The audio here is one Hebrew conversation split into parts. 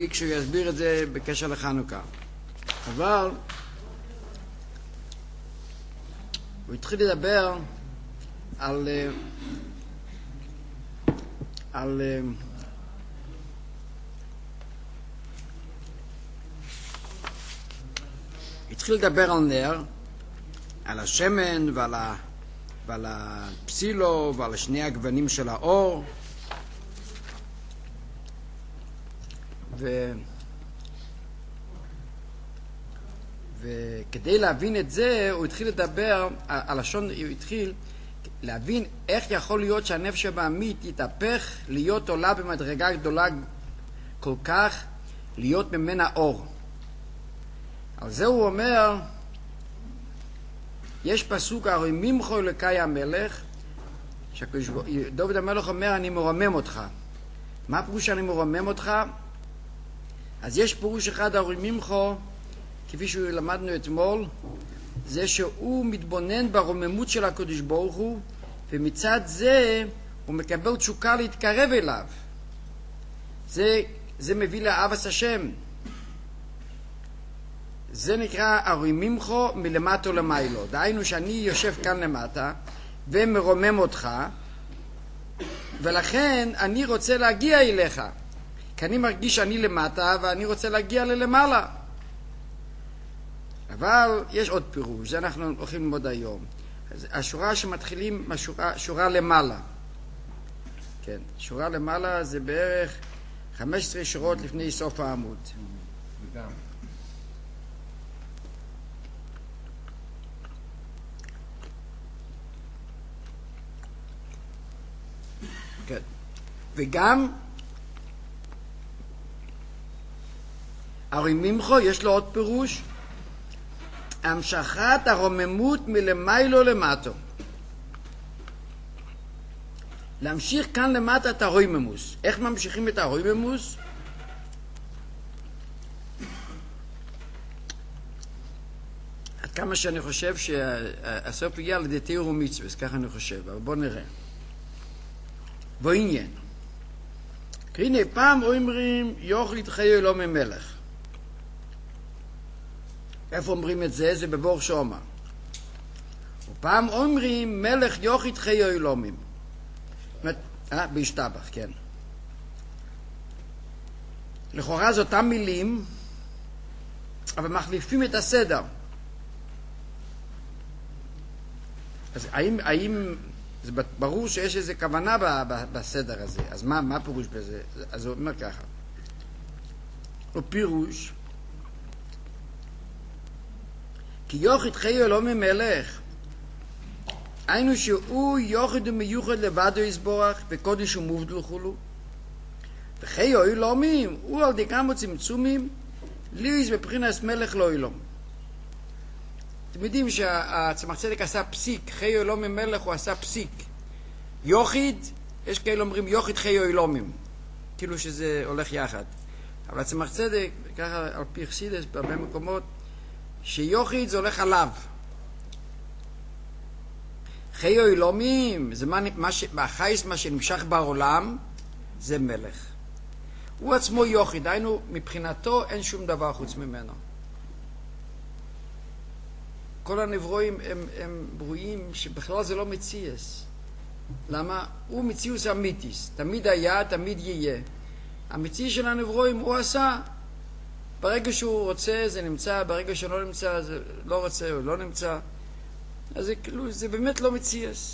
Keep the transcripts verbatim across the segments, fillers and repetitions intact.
כשהוא יסביר את זה בקשר לחנוכה. אבל הוא התחיל לדבר על על התחיל לדבר על נר, על השמן ועל ה ועל הפסילו ועל שני הגוונים של האור, ו וכדי להבין את זה הוא התחיל לדבר, הלשון הוא התחיל להבין איך יכול להיות שהנפש הבעמית יתהפך להיות עולה במדרגה גדולה כל כך, להיות ממנה אור. על זה הוא אומר, יש פסוק הרי ממך אלוקי המלך, דוד המלך אומר אני מרומם אותך. מה הפירוש שאני מרומם אותך? אז יש פירוש אחד הרי ממך, כפי שלמדנו אתמול, זה שהוא מתבונן ברוממות של הקדוש ברוך הוא, ומצד זה הוא מקבל תשוקה להתקרב אליו. זה, זה מביא לאהבת השם. זה נקרא הרי ממך מלמטה למיילו. דהיינו שאני יושב כאן למטה ומרומם אותך, ולכן אני רוצה להגיע אליך, כי אני מרגיש שאני למטה ואני רוצה להגיע ללמעלה. אבל יש עוד פירוש, זה אנחנו הולכים ללמוד היום. השורה שמתחילים מהשורה, שורה למעלה. כן, שורה למעלה זה בערך חמש עשרה שורות לפני סוף העמוד. וגם. כן. וגם הרי ממך יש לו עוד פירוש, המשכת הרוממות מלמיילו למטו. להמשיך כאן למטה את הרוממוס. איך ממשיכים את הרוממוס? עד כמה שאני חושב שהסוף יגיע לידי תיאור ומצווה, ככה אני חושב, אבל בואו נראה. בוא עניין. כי הנה פעם אומרים יוכל יתחיו אלו ממלך. איפה אומרים את זה? זה בבור שומע. ופעם אומרים מלך יוכית חיי אלומים. אה, בהשתבח, כן. לכאורה זה אותם מילים, אבל מחליפים את הסדר. אז האם, האם, זה ברור שיש איזו כוונה בסדר הזה. אז מה, מה פירוש בזה? אז הוא אומר ככה. הוא פירוש, כי יוחד חיי אלומים מלך, היינו שהוא יוחד ומיוחד לבדו יסבורך וקודש ומובדל וכולו, וחיי אלומים הוא על די כמה צמצומים ליז בבחינת מלך לא אלום. אתם יודעים שהצמח צדק עשה פסיק, חיי אלומים מלך הוא עשה פסיק. יוחד, יש כאלה אומרים יוחד חיי אלומים, כאילו שזה הולך יחד, אבל הצמח צדק ככה על פי חסידות בהרבה מקומות שיוחד זה הולך עליו. חיי אלומים זה מה, מה ש, החייס מה שנמשך בעולם זה מלך. הוא עצמו יוחד, היינו מבחינתו אין שום דבר חוץ ממנו. כל הנברואים הם, הם ברואים שבכלל זה לא מציאס. למה? הוא מציאוס אמיתיס, תמיד היה, תמיד יהיה. המציאי של הנברואים הוא עשה. ברגע שהוא רוצה זה נמצא, ברגע שהוא לא נמצא זה לא רוצה או לא נמצא. אז זה, כאילו, זה באמת לא מציאס.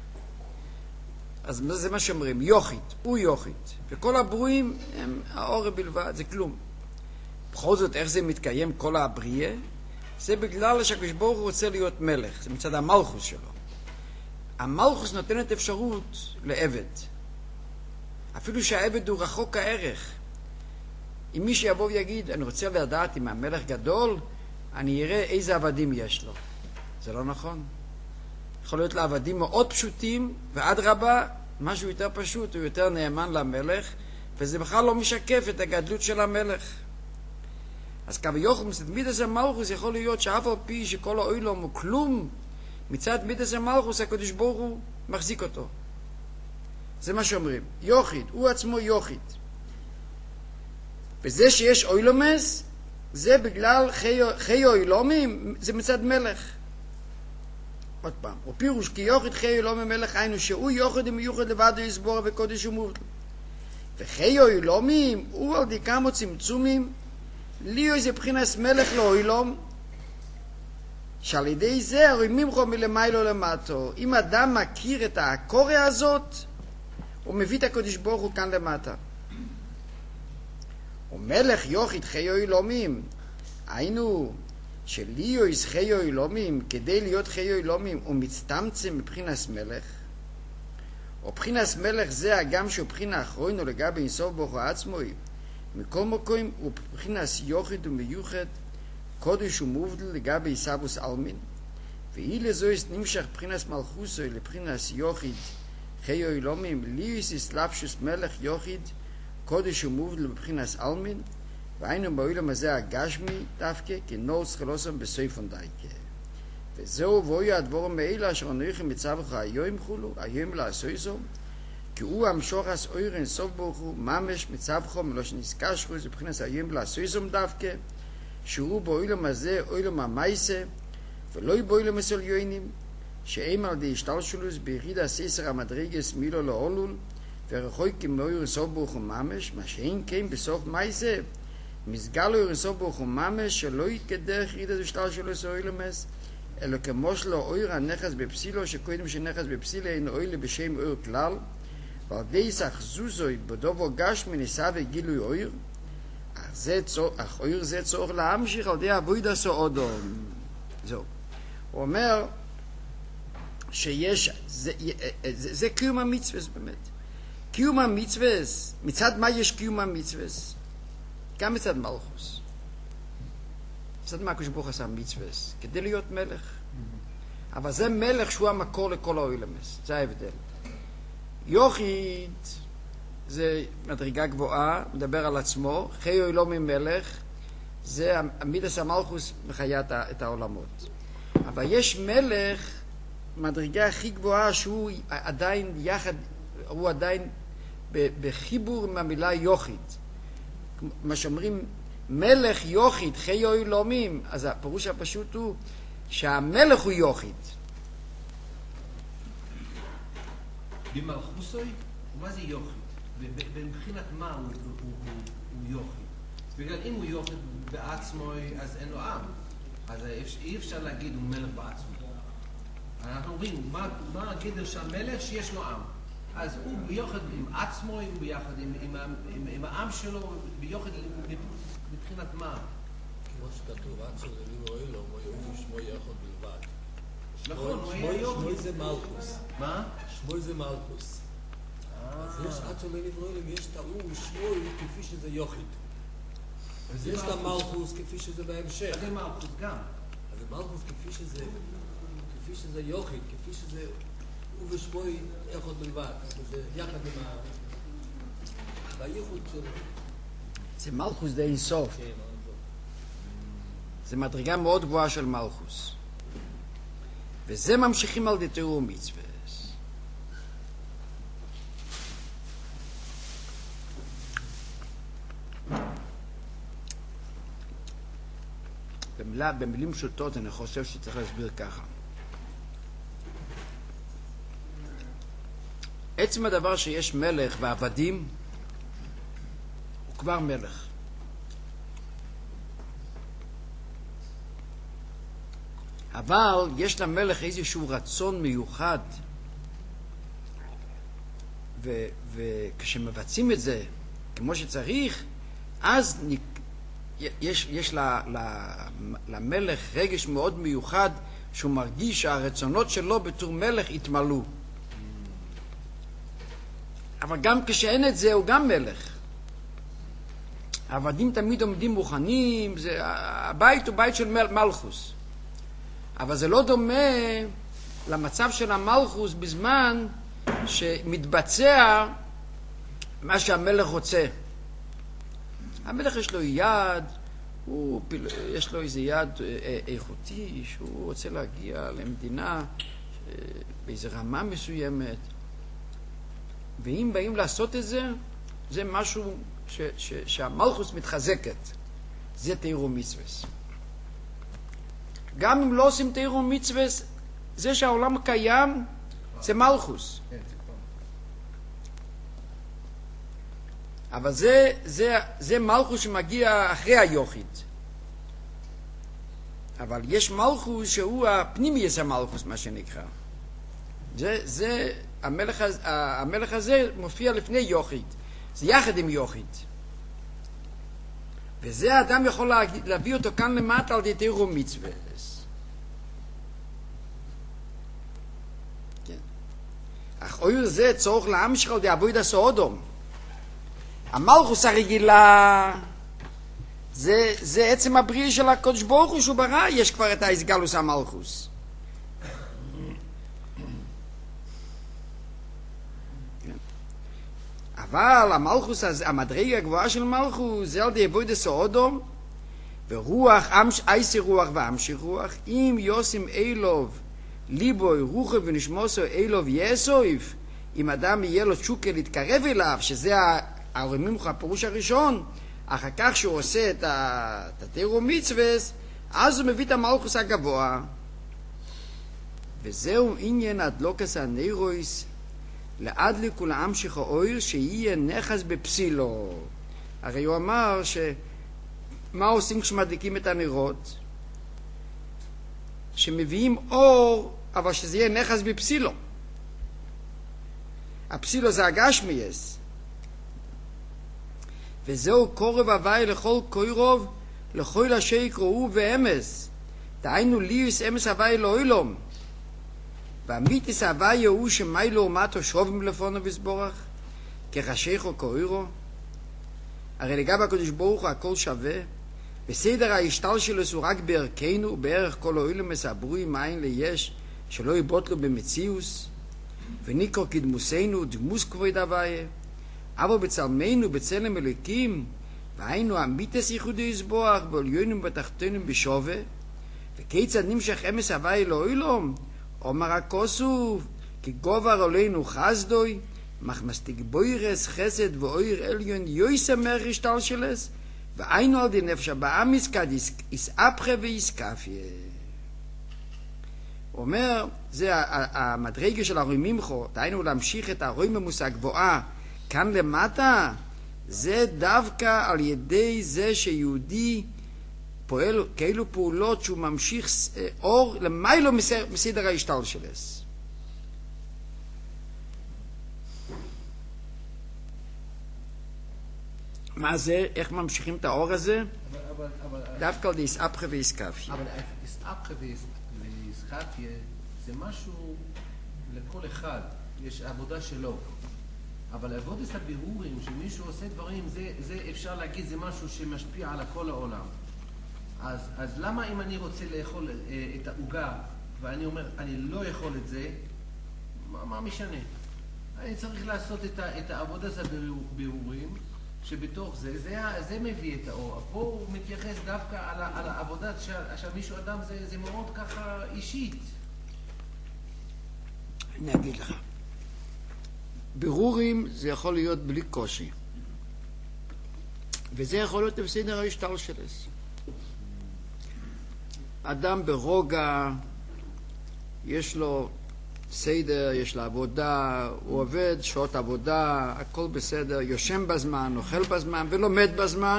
אז זה מה שאומרים, יוחית, הוא יוחית. וכל הברואים הם האור בלבד, זה כלום. בכל זאת, איך זה מתקיים כל הבריאה? זה בגלל שהקדוש ברוך הוא רוצה להיות מלך, זה מצד המלכוס שלו. המלכוס נותנת אפשרות לעבד. אפילו שהעבד הוא רחוק הערך. אם מי שיבוא ויגיד, אני רוצה לדעת אם המלך גדול, אני אראה איזה עבדים יש לו. זה לא נכון. יכול להיות לעבדים מאוד פשוטים, ועד רבה, משהו יותר פשוט, הוא יותר נאמן למלך, וזה בכלל לא משקף את הגדלות של המלך. אז כביכול, מצד מידס המלכוס יכול להיות שאף על פי שכל העולם הוא כלום, מצד מידס המלכוס הקדוש ברוך הוא מחזיק אותו. זה מה שאומרים. יוחד, הוא עצמו יוחד. וזה שיש אוילומס, זה בגלל חיי אוילומים, זה מצד מלך. עוד פעם, ופירוש כי יוחד חיי אוילומי מלך היינו, שהוא יוחד ומיוחד לבד יסבור וקודש ומובדל. וחיי אוילומים, הוא על די כמה צמצומים, לי איזה בחינס מלך לאוילום, שעל ידי זה הרימים חו מלמיילו למטו. אם אדם מכיר את הקורא הזאת, הוא מביא את הקודש ברוך הוא כאן למטה. ומלך יוחד חיי אוילומים, היינו שלי יויס חיי אוילומים, כדי להיות חיי אוילומים, הוא מצטמצם מבחינס מלך, או בחינס מלך זה הגם שהוא בחינה אחרון או לגבי אינסוף ברוך הוא עצמוי, מכל מקום הוא בחינס יוחד ומיוחד, קודש ומובדל לגבי איסבוס אלמין, ואי לזויס נמשך בחינס מלכוסוי לבחינס יוחד חיי אוילומים, לי יויס איסלאפשוס מלך יוחד, קודש ומובדל בבחינס אלמין, והיינו באוילם הזה הגשמי דווקא כנורס חלוסם בסויפון דייקה. וזהו ואוי הדבורם מאלה אשר אנוכם מצווך היום חולו, היום לעשויסו, כי הוא המשוחס אויר אין סוף ברוך הוא, ממש מצווכו מלושן נזקשרו, זה בבחינס היום לעשויסום דווקא, שהוא באוילם הזה אוילם המייסה, ולא באוילם הסוליונים, שאימר די השתלשלוס בירידה סיסר המדרגס מילו לאולול, ורחוי כמאויר סוף ברוך הוא ממש, מה שאין כן בסוף מייסה, מסגלו ירסוף ברוך הוא ממש שלא יתקדח רידה דשתל שלו סוילמס, אלא כמו שלו אויר הנכס בפסילו, שקודם שנכס בפסילה אין אוילה בשם אויר כלל, ועל די סחזוזוי בדובו גש מניסה וגילוי אויר, אך אויר זה צורך להמשיך על די אבוידה סעודו. זהו. הוא אומר שיש, זה, זה, זה קיום המצווס באמת. קיום המצווס, מצד מה יש קיום המצווס? גם מצד מלכוס. מצד מה הקדוש ברוך הוא עשה מצווס? כדי להיות מלך. אבל זה מלך שהוא המקור לכל האוילמס. זה ההבדל. יוחיד זה מדרגה גבוהה, מדבר על עצמו. חיי אוילומים מלך, זה המידס המלכוס מחיה את העולמות. אבל יש מלך, מדרגה הכי גבוהה, שהוא עדיין יחד, הוא עדיין בחיבור עם המילה יוחיד. מה שאומרים מלך יוחיד חיי אוילומים, אז הפירוש הפשוט הוא שהמלך הוא יוחיד. במלכוסוי, מה זה יוחיד? מבחינת מה הוא, הוא, הוא, הוא יוחיד? בגלל אם הוא יוחיד בעצמו, אז אין לו עם. אז אי אפשר להגיד הוא מלך בעצמו. אנחנו אומרים, מה, מה הגדר של המלך שיש לו עם? אז הוא ביוחד עם עצמו, הוא ביחד עם, עם, עם, עם העם שלו, ביוחד מבחינת מה? כמו שכתוב, עד שזלים אוילום, הוא שמו יחד בלבד. נכון, הוא היה יוחד. שמואל זה מלכוס. מה? שמואל זה מלכוס. אז יש עד שזלים אוילום, יש את ההוא שמואל כפי שזה יוחד. אז יש את המלכוס כפי שזה בהמשך. אז זה מלכוס גם. אז זה מלכוס כפי שזה, כפי שזה יוחד, כפי שזה... הוא ושמואל יחד בלבד, זה יחד עם ה... בייחוד של... זה מלכוס די אינסוף. זה מדרגה מאוד גבוהה של מלכוס. וזה ממשיכים על די תיאור מצווס. במילה, במילים פשוטות אני חושב שצריך להסביר ככה. עצם הדבר שיש מלך ועבדים, הוא כבר מלך. אבל יש למלך איזשהו רצון מיוחד, ו- וכשמבצעים את זה כמו שצריך, אז נ- יש, יש ל- ל- למלך רגש מאוד מיוחד, שהוא מרגיש שהרצונות שלו בתור מלך יתמלאו. אבל גם כשאין את זה, הוא גם מלך. העבדים תמיד עומדים מוכנים, זה, הבית הוא בית של מל, מלכוס. אבל זה לא דומה למצב של המלכוס בזמן שמתבצע מה שהמלך רוצה. המלך יש לו יד, הוא, יש לו איזה יד איכותי, שהוא רוצה להגיע למדינה באיזו רמה מסוימת. ואם באים לעשות את זה, זה משהו ש, ש, שהמלכוס מתחזקת. זה תירו מצווס. גם אם לא עושים תירו מצווס, זה שהעולם קיים, זה מלכוס. אבל זה, זה, זה מלכוס שמגיע אחרי היוחיד. אבל יש מלכוס שהוא הפנימיוס המלכוס, מה שנקרא. זה, זה, המלך, המלך הזה מופיע לפני יוחיד. זה יחד עם יוחיד. וזה האדם יכול להביא אותו כאן למטה על ידי תירו מצווה. כן. אך אויר זה צורך להמשיך על ידי עבודת סעודום. המלכוס הרגילה, זה, זה עצם הבריאה של הקדוש ברוך הוא שהוא ברא, יש כבר את ההסגלוס המלכוס. אבל המלכוס הזה, המדרגה הגבוהה של מלכוס, זה על די עבודת סעודום, ורוח, אייסי רוח ואמשי רוח, אם יוסים אילוב, ליבוי, רוחו ונשמוסו אילוב יסויף, אם אדם יהיה לו תשוקה להתקרב אליו, שזה הרמימוך הפירוש הראשון, אחר כך שהוא עושה את התירו מצווס, אז הוא מביא את המלכוס הגבוה. וזהו עניין הדלוקס הנרויס, להדליק ולהמשיך האויר שיהיה נכס בפסילו. הרי הוא אמר שמה עושים כשמדליקים את הנרות? שמביאים אור, אבל שזה יהיה נכס בפסילו. הפסילו זה הגשמייס. וזהו קורב הווי לכל קורוב, לכל אשר יקראו ואמס. דהיינו ליוס אמס הווי לאוילום. והמיתיס הווי הוא שמי לעומתו שובים לפונו וסבורך, כחשיך או קורירו. הרי לגבי הקדוש ברוך הוא הכל שווה, בסדר ההשתל שלו הוא רק בערכנו ובערך כל האוילום מסברו מים ליש, שלא יבוטלו במציאוס, וניקרו כדמוסנו דמוס כבוד הווי, אבל בצלמנו בצלם אלוקים, והיינו המיתיס ייחודו יסבורך, ועליונים בתחתונים בשווה, וכיצד נמשך אמס הווי לאוילום, אומר הכוסוף, כי גובר עלינו חסדוי, מחמסתיק בוירס חסד ואויר עליון יויסמר השתל שלס, והיינו על די נפש הבאה מסקד יסאפחה ויסקפיה. הוא אומר, זה המדרגה של הרוימימחו, דהיינו להמשיך את הרוימימוס הגבוהה כאן למטה, זה דווקא על ידי זה שיהודי פועל כאלו פעולות שהוא ממשיך אור למיילו מסדר ההשתל שלס. מה זה? איך ממשיכים את האור הזה? אבל, אבל, דווקא על די יסאפחה ויסקפיה. אבל יסאפחה ויסקפיה זה משהו לכל אחד, יש עבודה שלו. אבל עבודת הבירורים, שמישהו עושה דברים, זה, זה אפשר להגיד, זה משהו שמשפיע על כל העולם. אז, אז למה אם אני רוצה לאכול אה, את העוגה, ואני אומר, אני לא יכול את זה, מה, מה משנה? אני צריך לעשות את, ה, את העבודת הבירורים, שבתוך זה, זה, זה מביא את האור. פה הוא מתייחס דווקא על, ה, על העבודת של מישהו אדם, זה, זה מאוד ככה אישית. אני אגיד לך. בירורים זה יכול להיות בלי קושי. וזה יכול להיות בסדר ההשתל שלס. אדם ברוגע, יש לו סדר, יש לו עבודה, הוא עובד, שעות עבודה, הכל בסדר, יושם בזמן, אוכל בזמן ולומד בזמן,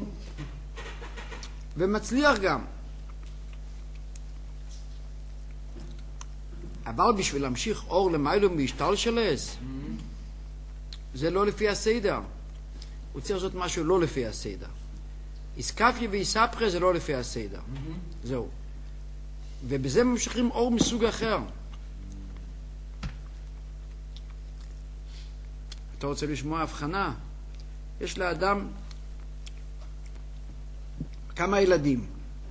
ומצליח גם. אבל בשביל להמשיך אור למיילו מהשתל שלס, זה לא לפי הסדר. הוא צריך לעשות משהו לא לפי הסדר. יסקפיה ויסאפחה זה לא לפי הסדר. Mm-hmm. זהו. ובזה ממשיכים אור מסוג אחר. אתה רוצה לשמוע הבחנה? יש לאדם כמה ילדים.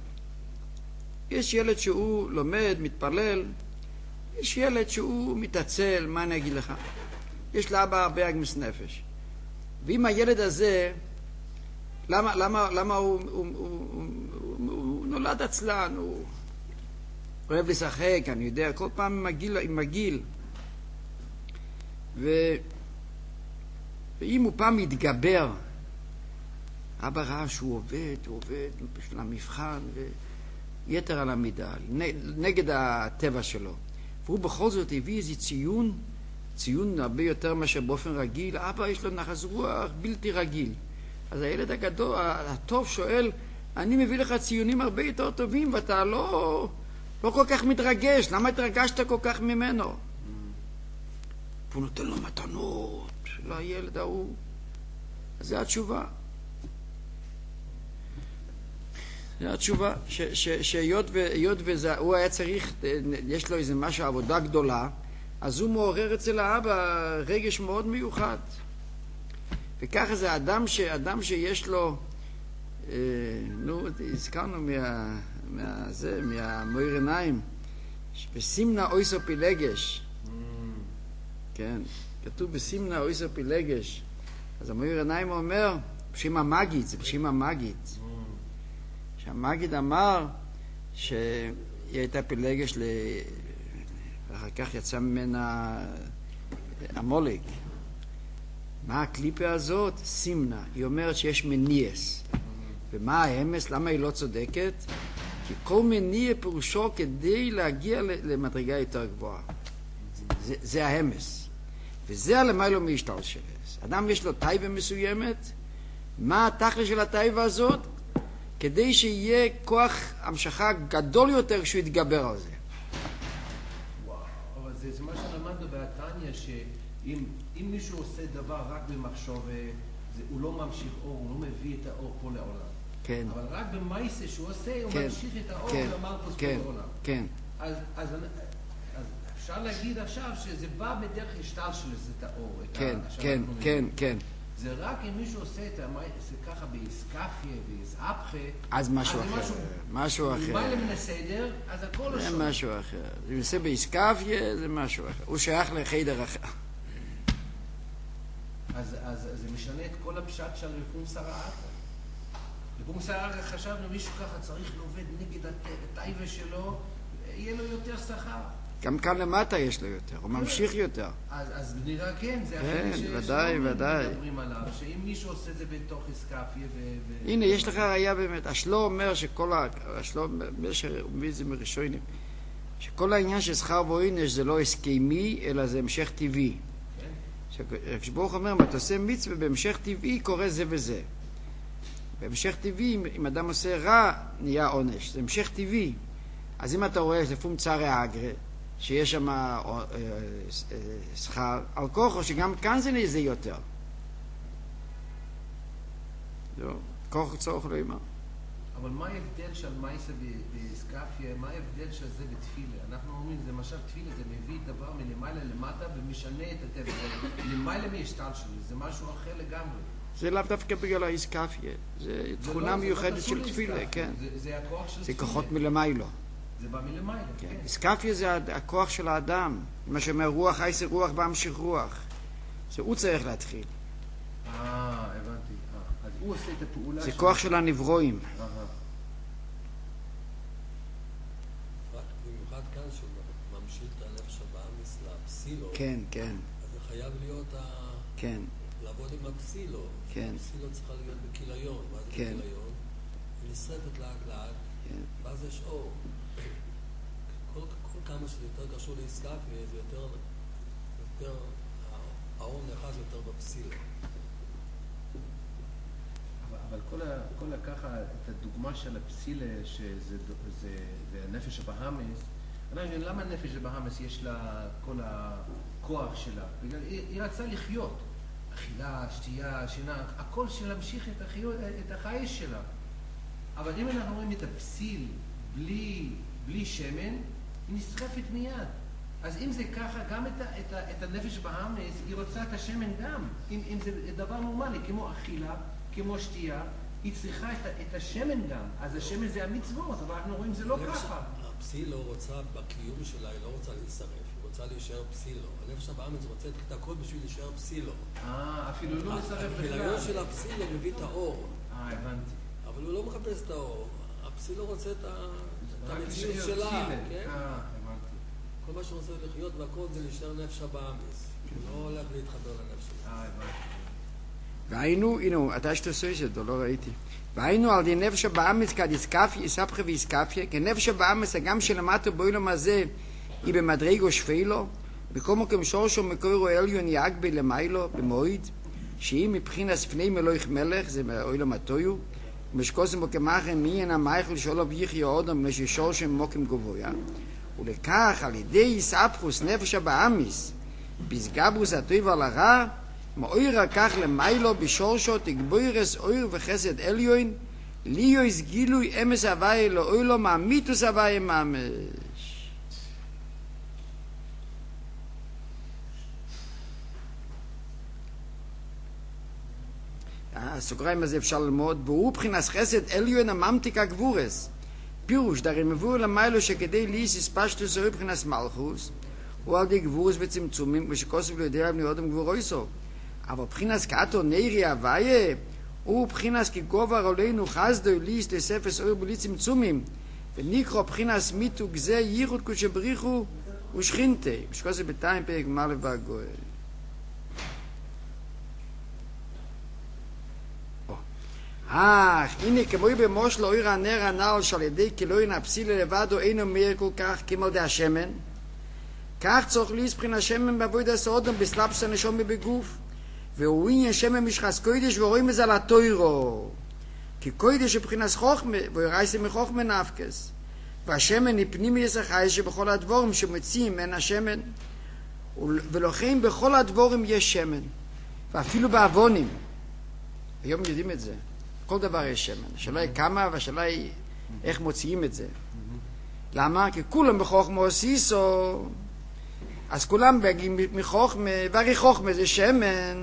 יש ילד שהוא לומד, מתפלל. יש ילד שהוא מתעצל, מה אני אגיד לך? יש לאבא הרבה אגמס נפש. ואם הילד הזה, למה, למה, למה הוא, הוא, הוא, הוא, הוא, הוא נולד עצלן, הוא אוהב לשחק, אני יודע, כל פעם עם הגיל, עם הגיל. ו, ואם הוא פעם יתגבר אבא ראה שהוא עובד, הוא עובד בשביל המבחן, ויתר על המידה, נגד הטבע שלו. והוא בכל זאת הביא איזה ציון, ציון הרבה יותר מאשר באופן רגיל. אבא יש לו נחס רוח בלתי רגיל. אז הילד הגדול, הטוב שואל, אני מביא לך ציונים הרבה יותר טובים, ואתה לא, לא כל כך מתרגש. למה התרגשת כל כך ממנו? והוא נותן לו מתנות לילד ההוא. אז זו התשובה. זו התשובה, שהיות והוא היה צריך, יש לו איזה משהו, עבודה גדולה, אז הוא מעורר אצל האבא רגש מאוד מיוחד. וככה זה אדם, ש, אדם שיש לו, אה, נו, הזכרנו מה, מה, זה, מהמויר עיניים, בסימנה אויסו פילגש. כן, כתוב בסימנה אויסו פילגש. אז המויר עיניים אומר, בשם המגיד, זה בשם המגיד. שהמגיד אמר שהיא הייתה פילגש, ל... ואחר כך יצא ממנה המולק. מה הקליפה הזאת? סימנה. היא אומרת שיש מניאס. ומה האמס? למה היא לא צודקת? כי כל מניע פירושו כדי להגיע למדרגה יותר גבוהה. זה, זה האמס. וזה הלמיילו מהשתלשלס. אדם יש לו טייבה מסוימת. מה התכלה של הטייבה הזאת? כדי שיהיה כוח המשכה גדול יותר כשהוא יתגבר על זה. וואו, אבל זה, זה מה שלמדנו בהתניה, שאם אם מישהו עושה דבר רק במחשוב, זה, הוא לא ממשיך אור, הוא לא מביא את האור פה לעולם. כן. אבל רק במייסה שהוא עושה, הוא כן. ממשיך את האור כן. למלכוס כן. פה לעולם. כן. אז, אז, אז אפשר להגיד עכשיו שזה בא בדרך השתל של זה את האור. את כן, ה, כן, כן, כן. זה רק אם מישהו עושה את זה ככה באיסקפיה, באיסאפחה, אז משהו אחר, משהו אחר. אם בא למן הסדר, אז הכל לא זה שונה. משהו אחר. אם עושה באיסקפיה, זה משהו אחר. הוא שייך לחדר אחר. אז, אז, אז זה משנה את כל הפשט של רפום סרעתה. רפום סרעתה חשבנו, מישהו ככה צריך לעובד נגד הטייבה שלו, יהיה לו יותר שכר. גם כאן למטה יש לו יותר, הוא ממשיך יותר. אז, אז נראה כן, זה כן, החלק ודאי, ודאי. מדברים עליו, שאם מישהו עושה זה בתוך איסקפיה ו... ו... הנה, יש לך ראייה באמת. השלו אומר שכל ה... השלו אומר שהוא מביא את זה מראשונים. שכל העניין של שכר ועונש זה לא הסכמי, אלא זה המשך טבעי. כשברוך אומר, אם אתה עושה מצווה, בהמשך טבעי קורה זה וזה. בהמשך טבעי, אם אדם עושה רע, נהיה עונש. זה המשך טבעי. אז אם אתה רואה לפום צערי האגרה, שיש שם שכר, על כוחו שגם כאן זה נעשה יותר. זהו, כוחו צורך לא אימא. אבל מה ההבדל של מייסה באיסקפיה, מה ההבדל של זה בתפילה? אנחנו אומרים, זה משל תפילה, זה מביא דבר מלמעלה למטה ומשנה את הטבע. למעלה מהשתל שלי, זה משהו אחר לגמרי. זה לאו דווקא בגלל האיסקפיה, זה תכונה מיוחדת של תפילה, כן. זה הכוח של תפילה. זה כוחות מלמיילו. זה בא מלמעלה, כן. איסקפיה זה הכוח של האדם, מה שאומר רוח, עשר רוח והמשיך רוח. זה הוא צריך להתחיל. אה, הבנתי. אז הוא עושה את הפעולה זה כוח של הנברואים. במיוחד כאן שהוא ממשיך את הנפש הבאמיס לפסילו. כן, כן. אז זה חייב להיות ה... כן. לעבוד עם הפסילו. כן. הפסילו צריכה להיות בכיליון. ואז כן. בכיליון, היא נשרפת לאט לאט, כן. ואז יש אור. כל, כל כמה שזה יותר קשור לאיסקפיה, זה יותר, יותר, האור נחז יותר בפסילו. אבל כל, ה, כל הככה, את הדוגמה של הפסילה, שזה זה, זה הנפש הבאמס, אני מבין, למה הנפש הבאמס יש לה כל הכוח שלה? בגלל, היא, היא רצה לחיות. אכילה, שתייה, שינה, הכל של להמשיך את, החיות, את החייש שלה. אבל אם אנחנו רואים את הפסיל בלי, בלי שמן, היא נשרפת מיד. אז אם זה ככה, גם את, ה, את, ה, את הנפש בהמס, היא רוצה את השמן גם. אם, אם זה דבר נורמלי, כמו אכילה, כמו שתייה, היא צריכה את, את השמן גם. אז השמן זה המצוות, אבל אנחנו רואים זה לא ככה. הפסיל לא רוצה, בקיום שלה, היא לא רוצה להישרף, היא רוצה להישאר פסילו. הנפש הבאמס רוצה את הכל בשביל להישאר פסילו. אה, אפילו לא לשרף בכלל. הכיליון של הפסילו מביא את האור. אה, הבנתי. אבל הוא לא מחפש את האור. הפסילו רוצה את המציאות שלה. אה, הבנתי. כל מה שהוא רוצה לחיות והכל זה להישאר נפש הבאמס. הוא לא הולך להתחבר לנפש שלה. אה, הבנתי. והיינו, הנה, אתה שתעשו את זה, לא ראיתי. והיינו על די נפש הבאמס כדיסקפיה, איסבכה ואיסקפיה, כנפש הבאמס, הגם שלמטו באילום הזה, היא במדרגו שפילו, בכל מקום שורשו מקורו עליון יגבי למיילו, במועד, שהיא מבחינת פני מלוך מלך, זה באילום הטויו, ומשקוסם בו כמחן מיין המייכל שלו ויחי אודם, מששורשו מוקם גבויה, ולכך על ידי איסבכוס נפש הבאמס, בסגברוס הטוב על הרע, מאויר כך למיילו בשורשו תגבוירס אויר וחסד עליון, ליויס גילוי אמס הוואי לאוילו מאמיתוס הוואי ממש. הסוגריים הזה אפשר ללמוד, והוא בחינת חסד עליון הממתיק הגבורס. פירוש, דרי מבואר למיילו שכדי ליס הספשטוס אויר בחינת מלכוס, הוא על די גבורס וצמצומים, ושכוסף לא יודע בני אודם גבורויסו. אבל בחינס כאתו נערי הוויה, הוא בחינס כגובר עלינו חסדו ליס לספס אור בלי צמצומים, ונקרא בחינס מיתו גזה ייחוד קודשא בריחו ושכינתה, בשקוסי בתיים פרק מלא והגואל. אך, הנה כמוי במושל אור הנר הנעל שעל ידי כלוין הפסילה לבדו אינו מאיר כל כך כמו די השמן, כך צורך ליס בחינס שמן בעבודת הסעודם בסלאפס הנשום בגוף, והוא עניין שמן משחס קוידש ורואים את זה על התוירו. כי קוידש הוא בחינס חוכמה, והוא רייסה מחוכמה נפקס. והשמן היא פנימי ישחי שבכל הדבורים שמציעים אין השמן. ולכן בכל הדבורים יש שמן. ואפילו בעוונים. היום יודעים את זה. כל דבר יש שמן. השאלה היא כמה והשאלה היא איך מוציאים את זה. למה? כי כולם בחוכמה עושיסו. אז כולם בגים מחוכמה, והרי חוכמה זה שמן.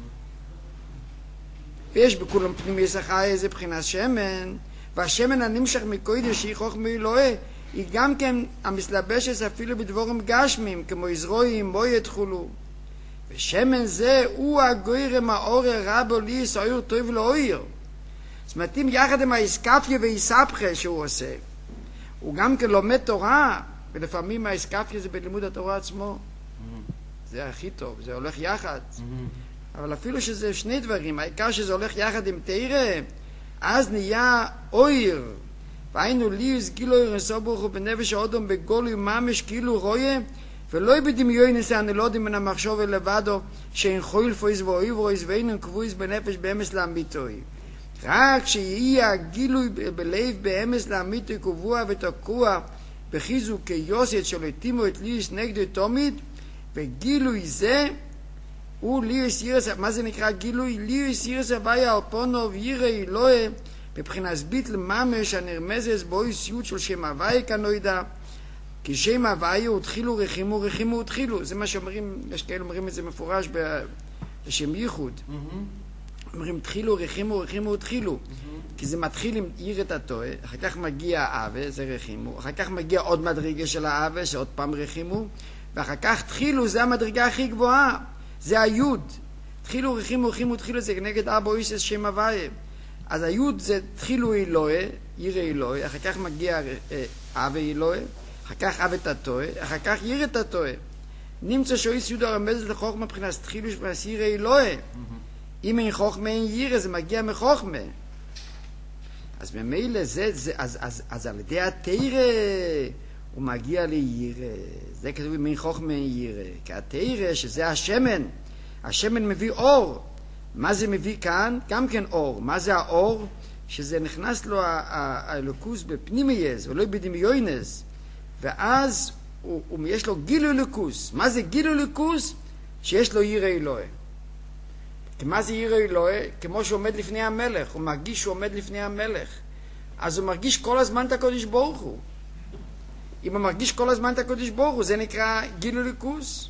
ויש בכולם פנימי ישחי איזה בחינת שמן, והשמן הנמשך מקוידש שהיא חוכמה אלוהי, היא גם כן המסלבשת אפילו בדבורים גשמים, כמו יזרועים, מויד חולו. ושמן זה הוא הגוירם האורר רבו ליס אויר טוב לאויר. זאת אומרת, אם יחד עם האסקפיה ואיסבכה שהוא עושה, הוא גם כן לומד תורה, ולפעמים האסקפיה זה בלימוד התורה עצמו. זה הכי טוב, זה הולך יחד. אבל אפילו שזה שני דברים, העיקר שזה הולך יחד עם תירה, אז נהיה אויר. והיינו ליוס גילו ירסו ברוך הוא בנפש האודום בגולו ממש כאילו רואה, ולא בדמיון נסה הנלודים מן המחשוב לבדו, שאין חויל פויס ואויב רויס ואינן קבויס בנפש באמס לאמיתוי. רק שיהיה הגילוי בלב באמס לאמיתוי קבוע ותקוע, בחיזוק כיוסת שלטימו את ליוס נגדו תומית, וגילוי זה הוא ליוס ירס, מה זה נקרא גילוי? ליוס ירס הוויה על פונו וירא אלוהי, מבחינת ביטל ממש הנרמזת בו סיוט של שם הוויה כנוידע, כי שם הוויה הוא תחילו רחימו, רחימו הוא תחילו. זה מה שאומרים, יש כאלה אומרים את זה מפורש בשם ייחוד. אומרים תחילו רחימו, רחימו הוא תחילו. כי זה מתחיל עם עיר את הטועה, אחר כך מגיע האווה, זה רחימו, אחר כך מגיע עוד מדרגה של האווה, שעוד פעם רחימו, ואחר כך תחילו, זה המדרגה הכי גבוהה, זה היוד. תחילו רחימו, רחימו תחילו, זה נגד אבו איסס שם הוויה. אז היוד זה תחילו אלוהי, עיר אלוהי, אחר כך מגיע אווה אלוהי, אחר כך אווה תטועה, אחר כך עיר את הטועה. נמצא שאיס יהודה רמזת לחוכמה מבחינת תחילו שבנס עיר אלוהי. אם אין חוכמה אין עיר, זה מגיע מחוכמה. אז ממילא זה, זה אז, אז, אז על ידי התירה הוא מגיע לירה. זה כתוב אם אין חוכמה אין ירה. כי התירה שזה השמן, השמן מביא אור. מה זה מביא כאן? גם כן אור. מה זה האור? שזה נכנס לו האלוקוס בפנימייס ולא בדמיונס. ואז הוא, הוא, יש לו גילו אלוקוס. מה זה גילו אלוקוס? שיש לו ירא אלוהי. מה זה ירא אלוהי? כמו שהוא עומד לפני המלך. הוא מרגיש שהוא עומד לפני המלך. אז הוא מרגיש כל הזמן את הקודש ברוך הוא. אם הוא מרגיש כל הזמן את הקודש ברוך הוא, זה נקרא גילו אלוקוס.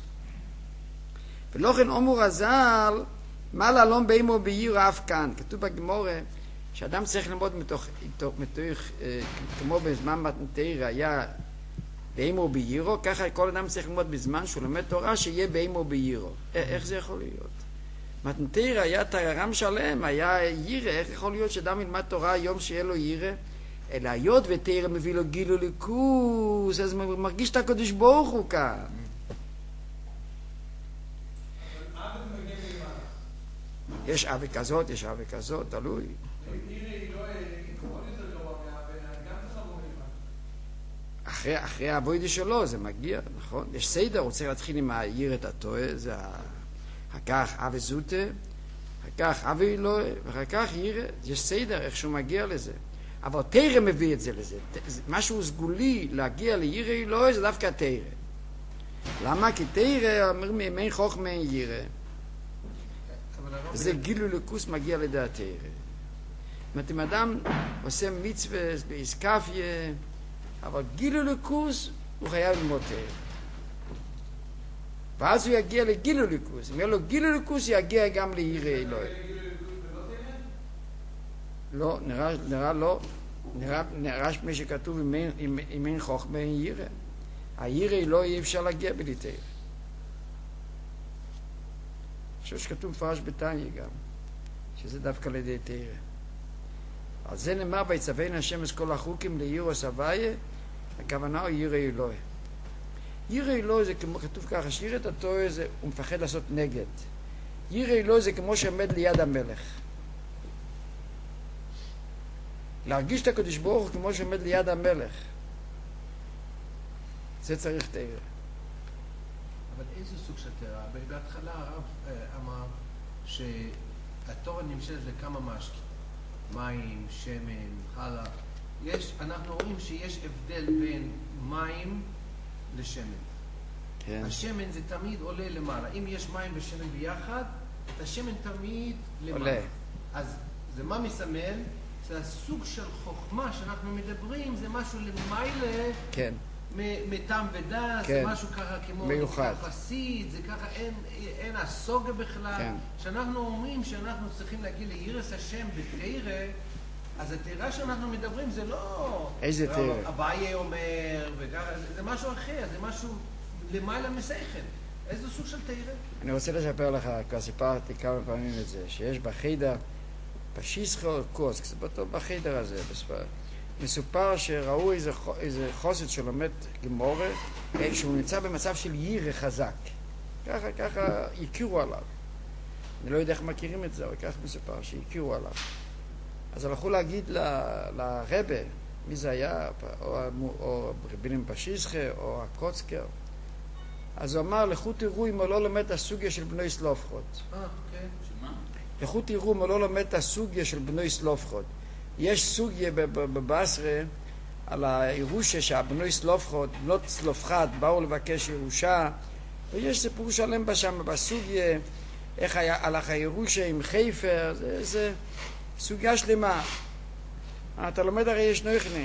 ולא כן אומרו רז"ל, מה לעלום באימו בעיר אף כאן. כתוב בגמורה שאדם צריך ללמוד מתוך, מתוך, מתוך כמו בזמן מתנתר היה באימו בעירו, ככה כל אדם צריך ללמוד בזמן שהוא לומד תורה שיהיה באימו בעירו. איך זה יכול להיות? מתנתר היה תררם שלם, היה ירא, איך יכול להיות שאדם ילמד תורה היום שיהיה לו ירא? אלא היות ותרא מביא לו גילו אלוקוס, אז הוא מרגיש את הקדוש ברוך הוא כאן. יש אבי כזאת, יש אבי כזאת, תלוי. אחרי, אחרי הבוידי שלו זה מגיע, נכון? יש סדר, הוא צריך להתחיל עם העיר את הטועה, זה אחר כך אבי זוטה, אחר כך אבי אלוהי, ואחר כך ירא, יש סדר, איך שהוא מגיע לזה. אבל תרא מביא את זה לזה. משהו סגולי להגיע לירא אלוהי זה דווקא תרא. למה? כי תרא אומרים אם אין חוכמה אין ירא. זה גילוי לקוס מגיע לידי התרא. זאת אומרת, אם אדם עושה מצווה באיסקפיה, אבל גילוי לקוס הוא חייב ללמוד תרא. ואז הוא יגיע לגילוי לקוס. אם יהיה לו גילוי לקוס, הוא יגיע גם לירא אלוהי. לא, נראה, נראה לא. נראה, נראה שמי שכתוב אם אין, אם, אם אין חוכמה אין ירא. הירא אלוהי אי אפשר להגיע בלי תרא. אני חושב שכתוב מפרש בתניא גם, שזה דווקא לידי תרא. על זה נאמר ויצווינו השם את כל החוקים ליראת הוויה, הכוונה הוא ירא אלוהי. ירא אלוהי זה כמו, כתוב ככה, שיראת התורה זה, הוא מפחד לעשות נגד. ירא אלוהי זה כמו שעומד ליד המלך. להרגיש את הקדוש ברוך הוא כמו שעומד ליד המלך. זה צריך תרא. אבל איזה סוג של תרא? בהתחלה הרב אמר שהתורה נמשלת לכמה משקים. מים, שמן, חלב. יש, אנחנו רואים שיש הבדל בין מים לשמן. כן. השמן זה תמיד עולה למעלה. אם יש מים ושמן ביחד, את השמן תמיד למעלה. עולה. אז זה מה מסמל? זה הסוג של חוכמה שאנחנו מדברים, זה משהו למעלה. כן. מטעם ודעת, כן. זה משהו ככה כמו מיוחד. חסיד, זה ככה אין, אין הסוגה בכלל. כן. שאנחנו אומרים שאנחנו צריכים להגיע ליראת השם בתרא, אז התרא שאנחנו מדברים זה לא... איזה תרא? אביי אומר, וככה, זה, זה משהו אחר, זה משהו למעלה משכל. איזה סוג של תרא? אני רוצה לספר לך, כבר סיפרתי כמה פעמים את זה, שיש בחיידר, פשיסחה או קוסק, זה באותו בחיידר הזה, בספר. מסופר שראו איזה, איזה חוסד שלומד גמורה, שהוא נמצא במצב של ירא חזק. ככה, ככה הכירו עליו. אני לא יודע איך מכירים את זה, אבל ככה מסופר, שהכירו עליו. אז הלכו להגיד ל, לרבה, מי זה היה, או, או רבינים פשיסחה, או הקוצקר. אז הוא אמר, לכו תראו אם הוא לא לומד את הסוגיה של בנוי סלופחות. אה, כן. שמה? לכו תראו אם הוא לא לומד את הסוגיה של בנוי סלופחות. יש סוגיה בבסרה על הירושה שהבנוי סלופחות, בנות סלופחת, באו לבקש ירושה, ויש סיפור שלם בשם, בסוגיה, איך היה, הלך הירושה עם חיפר, זה, זה סוגיה שלמה. אתה לומד הרי יש נויכנים.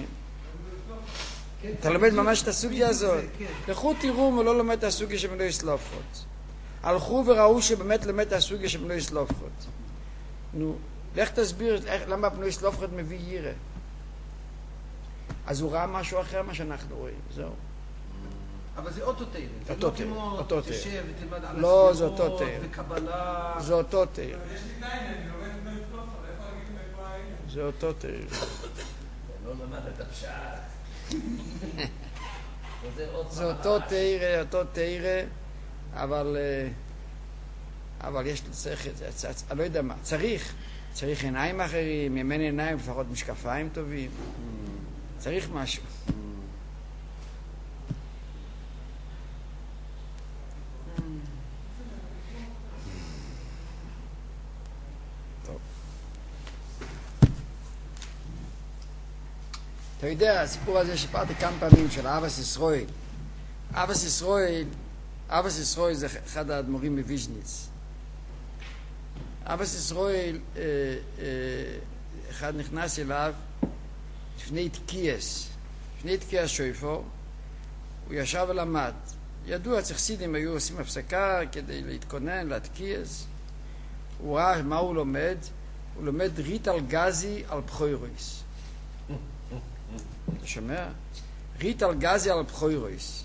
אתה לומד ממש את הסוגיה הזאת. לכו תראו אם הוא לא לומד את הסוגיה של בנוי סלופחות. הלכו וראו שבאמת לומד את הסוגיה של בנוי סלופחות. נו, לך תסביר למה בנוי סלופחות מביא ירא. אז הוא ראה משהו אחר מה שאנחנו רואים, זהו. אבל זה אותו תרא. אותו תרא, אותו תרא. תשב ותלמד על לא, זה אותו תרא. וקבלה. זה אותו תרא. יש לי תניא, אני לומד בנוי סלופחות, איפה להגיד איפה היינו? זה אותו תרא. לא למד את הפשט. זה אותו תרא, אותו תרא, אבל אבל יש לצריך את זה, אני לא יודע מה, צריך, צריך עיניים אחרים, אם אין עיניים לפחות משקפיים טובים, צריך משהו. טוב. אתה יודע, הסיפור הזה שפרתי כמה פעמים של אבס ישראל. אבס ישראל, אבס ישראל זה אחד האדמו"רים מוויז'ניץ. אבס ישראל, אה, אה, אחד נכנס אליו לפני תקיעס, לפני תקיעס שויפור, הוא ישב ולמד. ידוע, צחסידים היו עושים הפסקה כדי להתכונן, להתקיעס. הוא ראה מה הוא לומד, הוא לומד ריטל גזי על בכוירויס. אתה שומע? ריטל גזי על בכוירויס.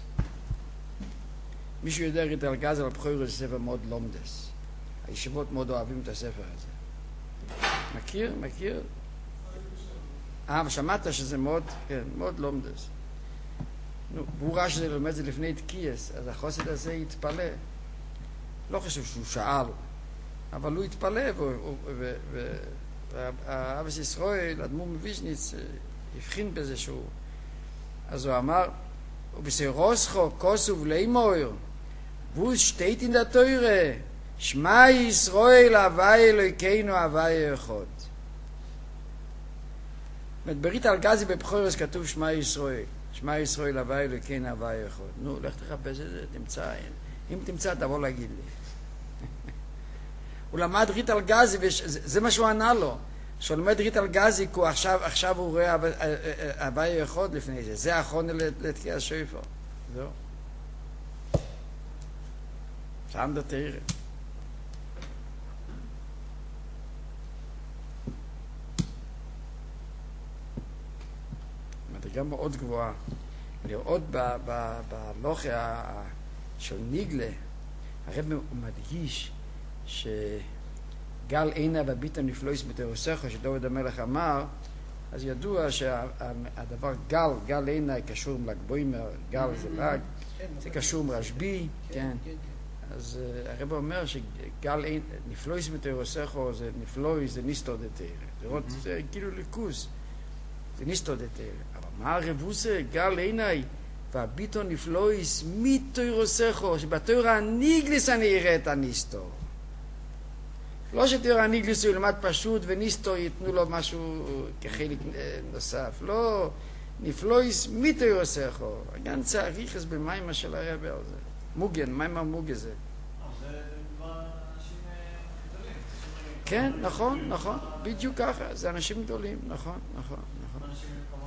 מישהו יודע ריטל גזי על בכוירויס זה ספר מאוד לומדס. הישיבות מאוד אוהבים את הספר הזה. מכיר? מכיר? אה, ושמעת שזה מאוד, כן, מאוד לומדס. נו, הוא ראה שזה לומד זה לפני תקיעס, אז החוסד הזה יתפלא. לא חושב שהוא שאל, אבל הוא התפלא, והאבס ישראל, אדמו"ר מוויז'ניץ, הבחין בזה שהוא... אז הוא אמר, ובסירוסכו כוסוב לאמור, והוא שטייט אין דה תוירה, שמע ישראל הווי אלוהינו הווי אחד. ברית אלגזי בבחורס כתוב שמע ישראל, שמע ישראל הווי אלוהינו הווי אחד. נו, לך תחפש את זה, תמצא, אם תמצא תבוא להגיד לי. הוא למד רית אלגזי, וזה מה שהוא ענה לו. כשהוא לומד רית אלגזי, עכשיו, עכשיו הוא רואה הווי אחד לפני זה. זה האחרון לתקיע שופר. זהו. שם דה תראה. מדרגה מאוד גבוהה. לראות בלוחה של ניגלה, הרב הוא מדגיש שגל עינה וביטן נפלויס בתירוסך, שדוד המלך אמר, אז ידוע שהדבר גל, גל עינה קשור עם לגבוימר, גל זה לג, זה קשור עם רשבי, כן. אז הרב אומר שגל עינה, נפלויס בתירוסך, זה נפלויס, זה ניסטור דתירה. זה כאילו ליכוס, זה ניסטור דתירה. אבל מה הרבוסה? גל עינה והביטון נפלויס מתירוסךו, שבתירה הניגליס אני אראה את הניסטור. לא שתירה הניגליס הוא ילמד פשוט וניסטור ייתנו לו משהו כחלק נוסף. לא, נפלויס מתירוסךו. גם צריך אז במים של הרב על זה. מוגן, מים המוגן זה. זה כבר אנשים גדולים. כן, נכון, נכון. בדיוק ככה. זה אנשים גדולים. נכון, נכון, נכון. אנשים